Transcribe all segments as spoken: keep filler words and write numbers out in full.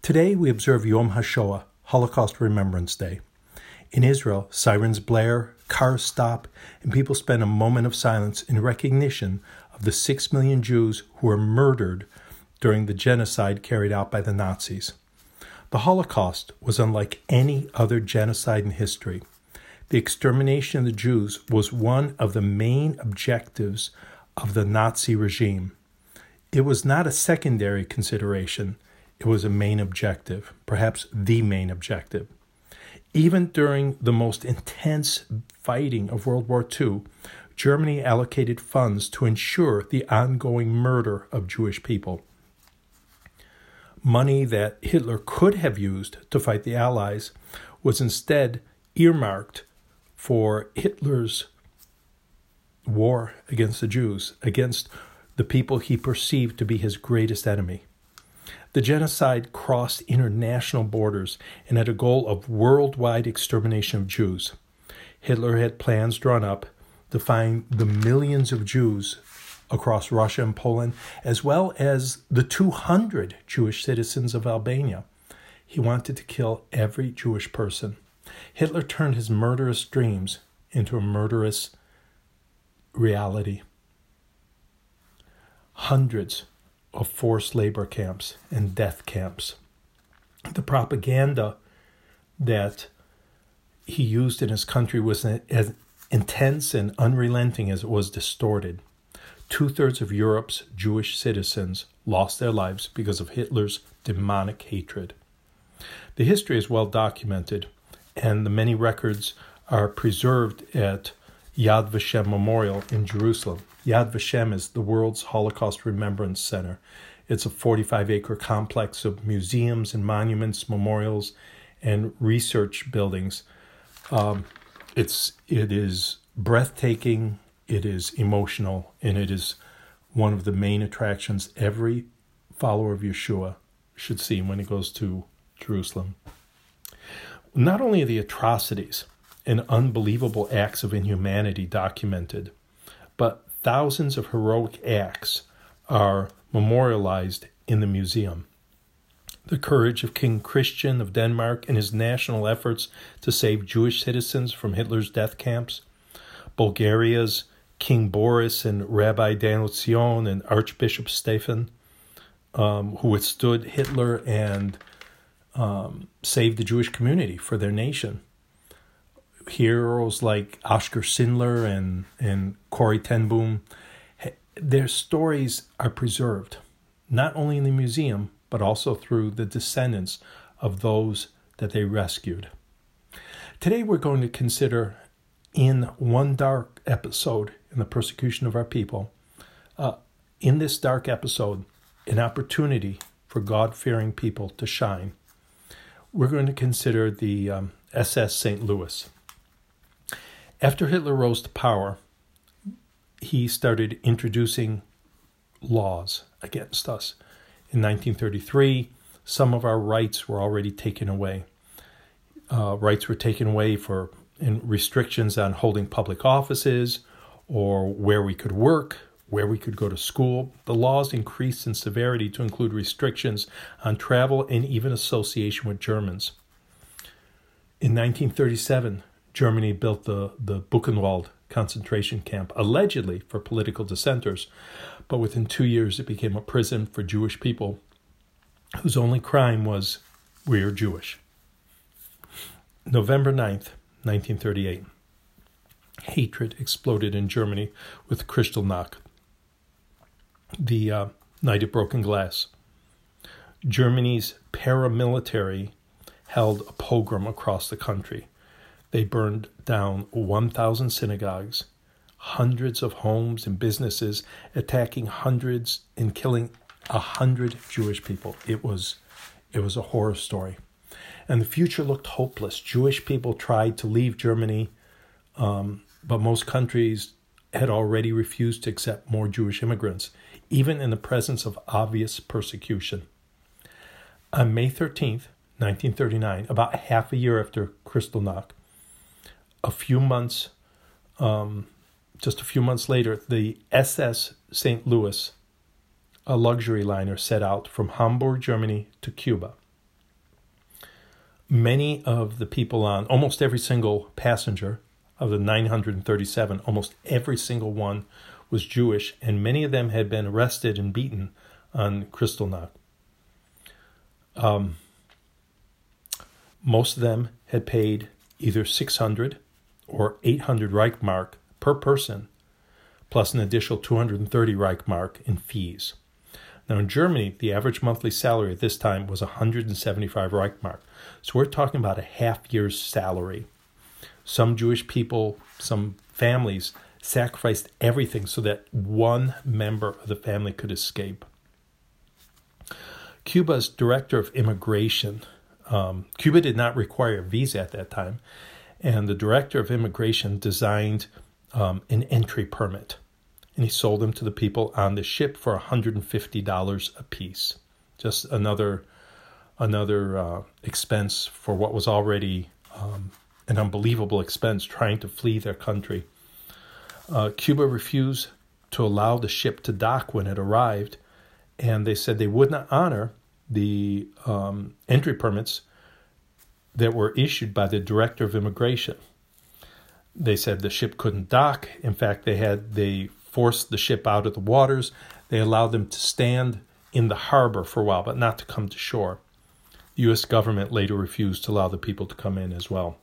Today we observe Yom HaShoah, Holocaust Remembrance Day. In Israel, sirens blare, cars stop, and people spend a moment of silence in recognition of the six million Jews who were murdered during the genocide carried out by the Nazis. The Holocaust was unlike any other genocide in history. The extermination of the Jews was one of the main objectives of the Nazi regime. It was not a secondary consideration. It was a main objective, perhaps the main objective. Even during the most intense fighting of World War Two, Germany allocated funds to ensure the ongoing murder of Jewish people. Money that Hitler could have used to fight the Allies was instead earmarked for Hitler's war against the Jews, against the people he perceived to be his greatest enemy. The genocide crossed international borders and had a goal of worldwide extermination of Jews. Hitler had plans drawn up to find the millions of Jews across Russia and Poland, as well as the two hundred Jewish citizens of Albania. He wanted to kill every Jewish person. Hitler turned his murderous dreams into a murderous reality. Hundreds of forced labor camps and death camps. The propaganda that he used in his country was as intense and unrelenting as it was distorted. Two-thirds of Europe's Jewish citizens lost their lives because of Hitler's demonic hatred. The history is well documented, and the many records are preserved at Yad Vashem Memorial in Jerusalem. Yad Vashem is the world's Holocaust Remembrance Center. It's a forty-five acre complex of museums and monuments, memorials, and research buildings. Um, it's it is breathtaking, it is emotional, and it is one of the main attractions every follower of Yeshua should see when he goes to Jerusalem. Not only are the atrocities and unbelievable acts of inhumanity documented, but thousands of heroic acts are memorialized in the museum. The courage of King Christian of Denmark and his national efforts to save Jewish citizens from Hitler's death camps, Bulgaria's King Boris and Rabbi Daniel Zion and Archbishop Stefan, um, who withstood Hitler and um, saved the Jewish community for their nation. Heroes like Oskar Schindler and, and Corrie ten Boom, their stories are preserved, not only in the museum, but also through the descendants of those that they rescued. Today we're going to consider, in one dark episode in the persecution of our people, uh, in this dark episode, an opportunity for God-fearing people to shine. We're going to consider the um, S S Saint Louis. After Hitler rose to power, he started introducing laws against us. In nineteen thirty-three, some of our rights were already taken away. Uh, rights were taken away for in restrictions on holding public offices or where we could work, where we could go to school. The laws increased in severity to include restrictions on travel and even association with Germans. In nineteen thirty-seven, Germany built the, the Buchenwald concentration camp, allegedly for political dissenters, but within two years it became a prison for Jewish people whose only crime was, we are Jewish. November ninth, nineteen thirty-eight. Hatred exploded in Germany with Kristallnacht, the uh, night of broken glass. Germany's paramilitary held a pogrom across the country. They burned down one thousand synagogues, hundreds of homes and businesses, attacking hundreds and killing a hundred Jewish people. It was, it was a horror story. And the future looked hopeless. Jewish people tried to leave Germany, um, but most countries had already refused to accept more Jewish immigrants, even in the presence of obvious persecution. On May thirteenth, nineteen thirty-nine, about half a year after Kristallnacht, a few months, um, just a few months later, the S S Saint Louis, a luxury liner, set out from Hamburg, Germany to Cuba. Many of the people on, almost every single passenger of the nine hundred thirty-seven, almost every single one was Jewish, and many of them had been arrested and beaten on Kristallnacht. Um, most of them had paid either six hundred or eight hundred Reichmark per person, plus an additional two hundred thirty Reichmark in fees. Now in Germany, the average monthly salary at this time was one hundred seventy-five Reichmark. So we're talking about a half year's salary. Some Jewish people, some families, sacrificed everything so that one member of the family could escape. Cuba's director of immigration, um, Cuba did not require a visa at that time, and the director of immigration designed um, an entry permit, and he sold them to the people on the ship for one hundred fifty dollars a piece. Just another another uh, expense for what was already um, an unbelievable expense trying to flee their country. Uh, Cuba refused to allow the ship to dock when it arrived, and they said they would not honor the um, entry permits that were issued by the director of immigration. They said the ship couldn't dock. In fact, they had they forced the ship out of the waters. They allowed them to stand in the harbor for a while, but not to come to shore. The U S government later refused to allow the people to come in as well.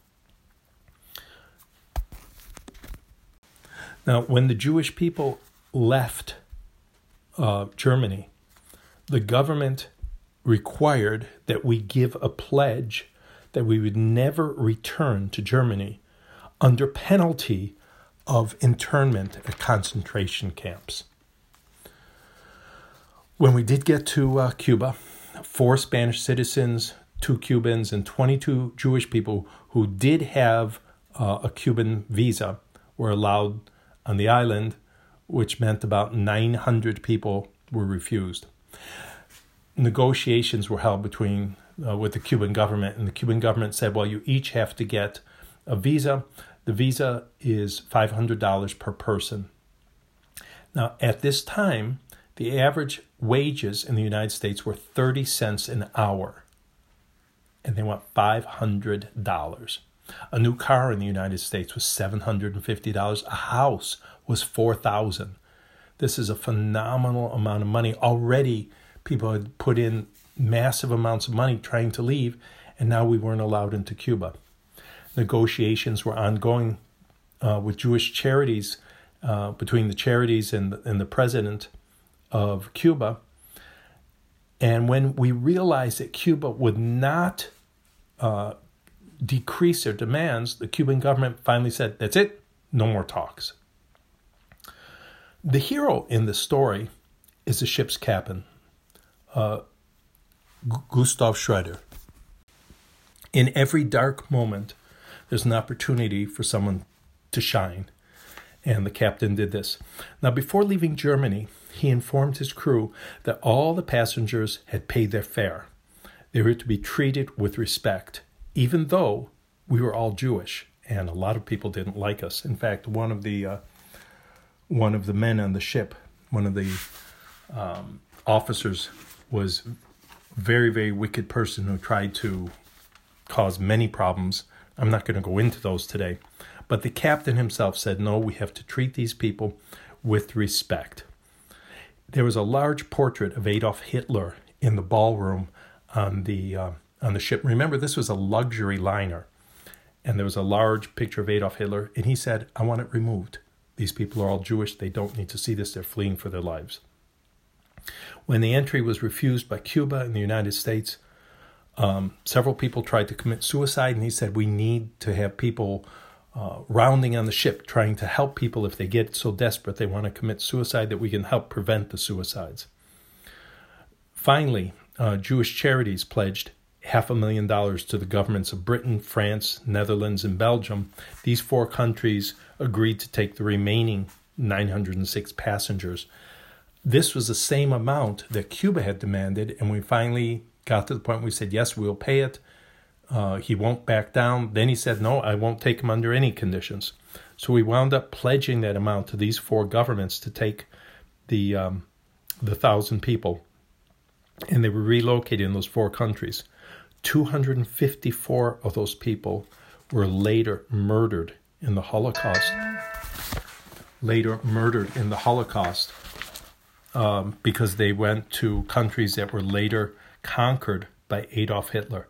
Now, when the Jewish people left uh, Germany, the government required that we give a pledge that we would never return to Germany under penalty of internment at concentration camps. When we did get to uh, Cuba, four Spanish citizens, two Cubans, and twenty-two Jewish people who did have uh, a Cuban visa were allowed on the island, which meant about nine hundred people were refused. Negotiations were held between uh, with the Cuban government, and the Cuban government said, well, you each have to get a visa. The visa is five hundred dollars per person. Now, at this time, the average wages in the United States were thirty cents an hour, and they want five hundred dollars. A new car in the United States was seven hundred fifty dollars. A house was four thousand dollars. This is a phenomenal amount of money. Already, people had put in massive amounts of money trying to leave, and now we weren't allowed into Cuba. Negotiations were ongoing uh, with Jewish charities, uh, between the charities and, and the president of Cuba. And when we realized that Cuba would not uh, decrease their demands, the Cuban government finally said, that's it, no more talks. The hero in this story is the ship's captain, uh, Gustav Schroeder. In every dark moment, there's an opportunity for someone to shine, and the captain did this. Now, before leaving Germany, he informed his crew that all the passengers had paid their fare. They were to be treated with respect, even though we were all Jewish, and a lot of people didn't like us. In fact, one of the uh, one of the men on the ship, one of the um, officers, was a very, very wicked person who tried to cause many problems. I'm not going to go into those today. But the captain himself said, no, we have to treat these people with respect. There was a large portrait of Adolf Hitler in the ballroom on the uh, on the ship. Remember, this was a luxury liner, and there was a large picture of Adolf Hitler, and he said, I want it removed. These people are all Jewish. They don't need to see this. They're fleeing for their lives. When the entry was refused by Cuba and the United States, um, several people tried to commit suicide, and he said, we need to have people uh, rounding on the ship trying to help people if they get so desperate they want to commit suicide, that we can help prevent the suicides. Finally, uh, Jewish charities pledged half a million dollars to the governments of Britain, France, Netherlands, and Belgium. These four countries agreed to take the remaining nine hundred six passengers. This was the same amount that Cuba had demanded, and we finally got to the point where we said, yes, we'll pay it. Uh, he won't back down. Then he said, no, I won't take him under any conditions. So we wound up pledging that amount to these four governments to take the um, the thousand people, and they were relocated in those four countries. two hundred fifty-four of those people were later murdered in the Holocaust. Later murdered in the Holocaust um, because they went to countries that were later conquered by Adolf Hitler.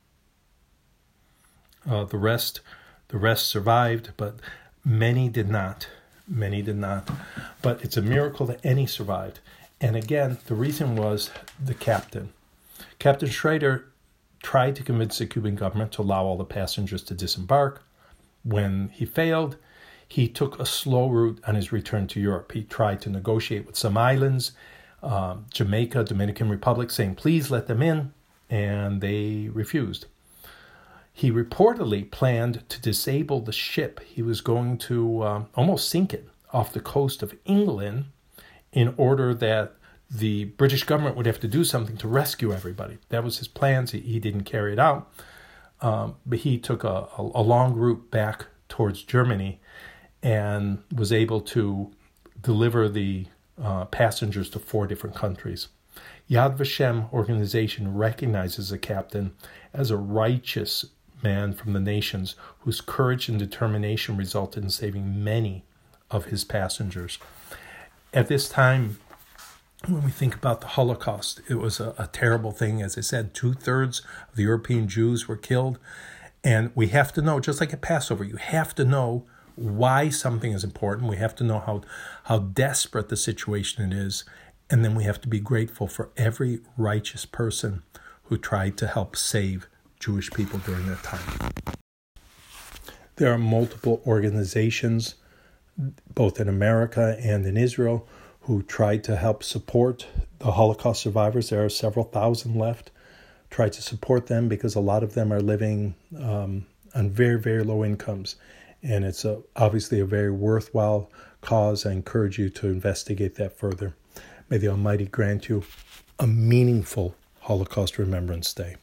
Uh, the rest, the rest survived, but many did not. Many did not. But it's a miracle that any survived. And again, the reason was the captain. Captain Schrader tried to convince the Cuban government to allow all the passengers to disembark. When he failed, he took a slow route on his return to Europe. He tried to negotiate with some islands, um, Jamaica, Dominican Republic, saying, please let them in, and they refused. He reportedly planned to disable the ship. He was going to um, almost sink it off the coast of England in order that the British government would have to do something to rescue everybody. That was his plans. He, he didn't carry it out. Um, but he took a, a, a long route back towards Germany and was able to deliver the uh, passengers to four different countries. Yad Vashem organization recognizes the captain as a righteous man from the nations whose courage and determination resulted in saving many of his passengers. At this time, when we think about the Holocaust, it was a, a terrible thing. As I said, two-thirds of the European Jews were killed. And we have to know, just like at Passover, you have to know why something is important. We have to know how, how desperate the situation it is. And then we have to be grateful for every righteous person who tried to help save Jewish people during that time. There are multiple organizations, both in America and in Israel, who tried to help support the Holocaust survivors. There are several thousand left. Try to support them because a lot of them are living um, on very, very low incomes. And it's a, obviously a very worthwhile cause. I encourage you to investigate that further. May the Almighty grant you a meaningful Holocaust Remembrance Day.